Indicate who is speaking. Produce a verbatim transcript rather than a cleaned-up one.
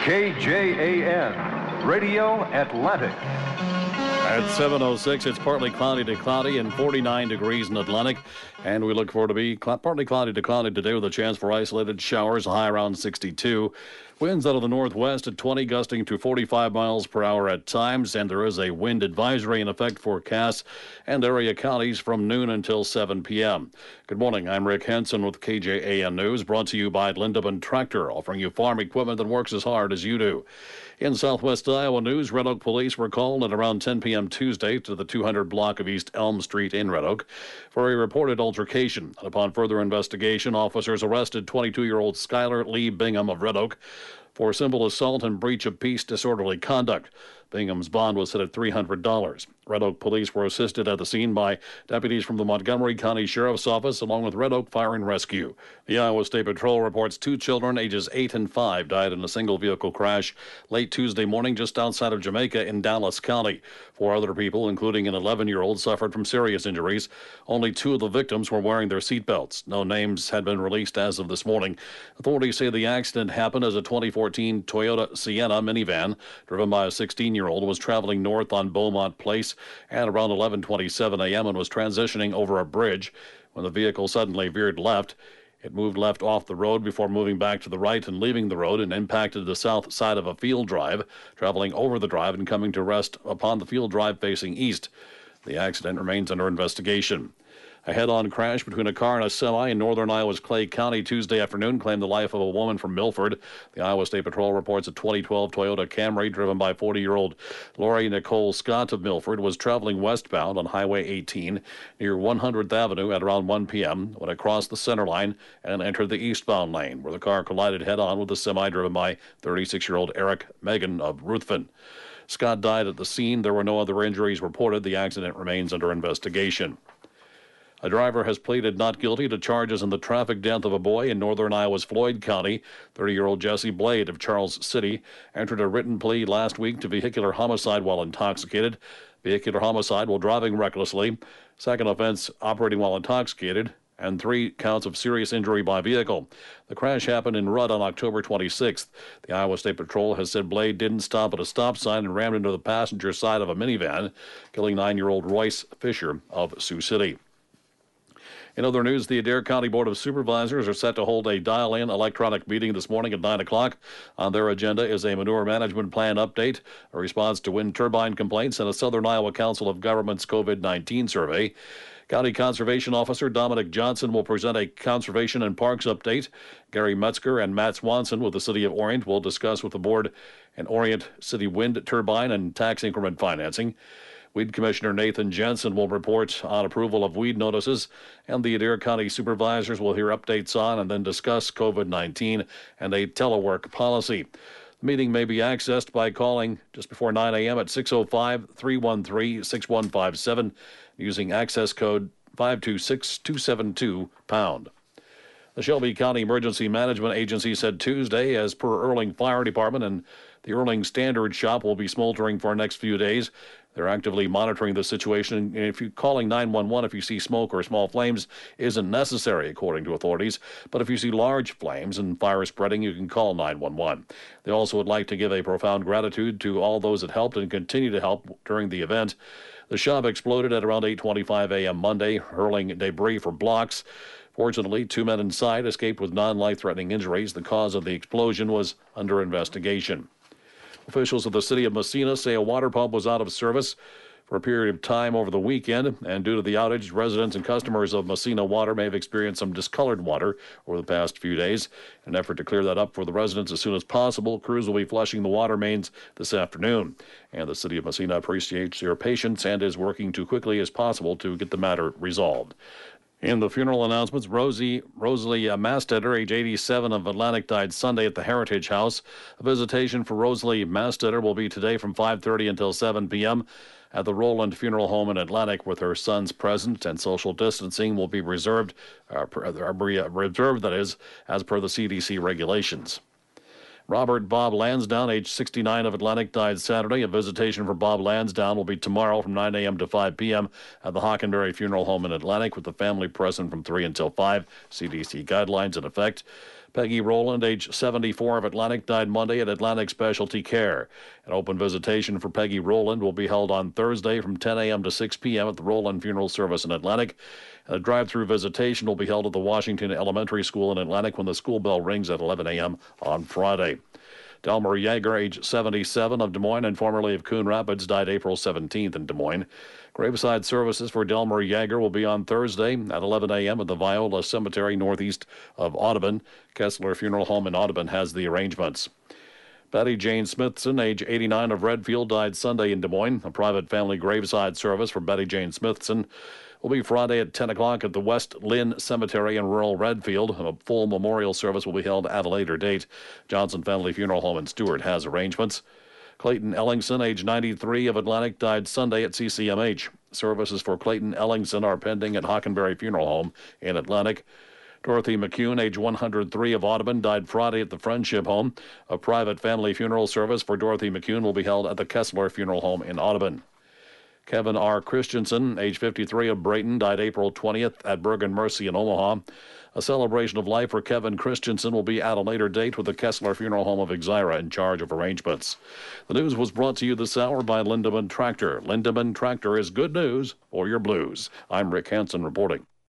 Speaker 1: K J A N, Radio Atlantic.
Speaker 2: At seven oh six, it's partly cloudy to cloudy and forty-nine degrees in Atlantic. And we look forward to be cl- partly cloudy to cloudy today with a chance for isolated showers, high around sixty-two. Winds out of the northwest at twenty, gusting to forty-five miles per hour at times. And there is a wind advisory in effect for Cass and area counties from noon until seven p.m. Good morning. I'm Rick Henson with K J A N News, brought to you by Lindemann Tractor, offering you farm equipment that works as hard as you do. In Southwest Iowa news, Red Oak police were called at around ten p.m. Tuesday to the two hundred block of East Elm Street in Red Oak for a reported altercation. And upon further investigation, officers arrested twenty-two-year-old Skylar Lee Bingham of Red Oak for simple assault and breach of peace disorderly conduct. Bingham's bond was set at three hundred dollars. Red Oak police were assisted at the scene by deputies from the Montgomery County Sheriff's Office, along with Red Oak Fire and Rescue. The Iowa State Patrol reports two children, ages eight and five, died in a single-vehicle crash late Tuesday morning just outside of Jamaica in Dallas County. Four other people, including an eleven-year-old, suffered from serious injuries. Only two of the victims were wearing their seatbelts. No names had been released as of this morning. Authorities say the accident happened as a twenty fourteen Toyota Sienna minivan, driven by a sixteen-year-old, was traveling north on Beaumont Place at around eleven twenty-seven a.m. and was transitioning over a bridge when the vehicle suddenly veered left. It moved left off the road before moving back to the right and leaving the road, and impacted the south side of a field drive, traveling over the drive and coming to rest upon the field drive facing east. The accident remains under investigation. A head-on crash between a car and a semi in northern Iowa's Clay County Tuesday afternoon claimed the life of a woman from Milford. The Iowa State Patrol reports a twenty twelve Toyota Camry driven by forty-year-old Lori Nicole Scott of Milford was traveling westbound on Highway eighteen near one hundredth Avenue at around one p.m. when it crossed the center line and entered the eastbound lane, where the car collided head-on with a semi driven by thirty-six-year-old Eric Megan of Ruthven. Scott died at the scene. There were no other injuries reported. The accident remains under investigation. A driver has pleaded not guilty to charges in the traffic death of a boy in northern Iowa's Floyd County. thirty-year-old Jesse Blade of Charles City entered a written plea last week to vehicular homicide while intoxicated, vehicular homicide while driving recklessly, second offense operating while intoxicated, and three counts of serious injury by vehicle. The crash happened in Rudd on October twenty-sixth. The Iowa State Patrol has said Blade didn't stop at a stop sign and rammed into the passenger side of a minivan, killing nine-year-old Royce Fisher of Sioux City. In other news, the Adair County Board of Supervisors are set to hold a dial-in electronic meeting this morning at nine o'clock. On their agenda is a manure management plan update, a response to wind turbine complaints, and a Southern Iowa Council of Governments COVID nineteen survey. County Conservation Officer Dominic Johnson will present a Conservation and Parks update. Gary Metzger and Matt Swanson with the City of Orient will discuss with the board an Orient City wind turbine and tax increment financing. Weed Commissioner Nathan Jensen will report on approval of weed notices, and the Adair County Supervisors will hear updates on and then discuss COVID nineteen and a telework policy. The meeting may be accessed by calling just before nine a.m. at six oh five, three one three, six one five seven using access code five two six, two seven two, pound. The Shelby County Emergency Management Agency said Tuesday, as per Erling Fire Department, and the Erling Standard Shop will be smoldering for the next few days. They're actively monitoring the situation, and if you're calling nine one one if you see smoke or small flames isn't necessary, according to authorities. But if you see large flames and fire spreading, you can call nine one one. They also would like to give a profound gratitude to all those that helped and continue to help during the event. The shop exploded at around eight twenty-five a.m. Monday, hurling debris for blocks. Fortunately, two men inside escaped with non-life-threatening injuries. The cause of the explosion was under investigation. Officials of the city of Massena say a water pump was out of service for a period of time over the weekend, and due to the outage, residents and customers of Massena Water may have experienced some discolored water over the past few days. In an effort to clear that up for the residents as soon as possible, crews will be flushing the water mains this afternoon. And the city of Massena appreciates your patience and is working too quickly as possible to get the matter resolved. In the funeral announcements, Rosie Rosalie uh, Mastetter, age eighty-seven, of Atlantic, died Sunday at the Heritage House. A visitation for Rosalie Mastetter will be today from five thirty until seven p.m. at the Roland Funeral Home in Atlantic, with her sons present, and social distancing will be reserved, uh, per, uh, reserved, that is, as per the C D C regulations. Robert Bob Lansdowne, age sixty-nine, of Atlantic, died Saturday. A visitation for Bob Lansdowne will be tomorrow from nine a.m. to five p.m. at the Hockenberry Funeral Home in Atlantic, with the family present from three until five. C D C guidelines in effect. Peggy Rowland, age seventy-four, of Atlantic, died Monday at Atlantic Specialty Care. An open visitation for Peggy Rowland will be held on Thursday from ten a.m. to six p.m. at the Rowland Funeral Service in Atlantic. And a drive-through visitation will be held at the Washington Elementary School in Atlantic when the school bell rings at eleven a.m. on Friday. Delmer Yeager, age seventy-seven, of Des Moines and formerly of Coon Rapids, died April seventeenth in Des Moines. Graveside services for Delmer Yeager will be on Thursday at eleven a.m. at the Viola Cemetery northeast of Audubon. Kessler Funeral Home in Audubon has the arrangements. Betty Jane Smithson, age eighty-nine, of Redfield, died Sunday in Des Moines. A private family graveside service for Betty Jane Smithson will be Friday at ten o'clock at the West Lynn Cemetery in rural Redfield. A full memorial service will be held at a later date. Johnson Family Funeral Home in Stewart has arrangements. Clayton Ellingson, age ninety-three, of Atlantic, died Sunday at C C M H. Services for Clayton Ellingson are pending at Hockenberry Funeral Home in Atlantic. Dorothy McCune, age one hundred three, of Audubon, died Friday at the Friendship Home. A private family funeral service for Dorothy McCune will be held at the Kessler Funeral Home in Audubon. Kevin R. Christensen, age fifty-three, of Brayton, died April twentieth at Bergen Mercy in Omaha. A celebration of life for Kevin Christensen will be at a later date with the Kessler Funeral Home of Exira in charge of arrangements. The news was brought to you this hour by Lindemann Tractor. Lindemann Tractor is good news for your blues. I'm Rick Hansen reporting.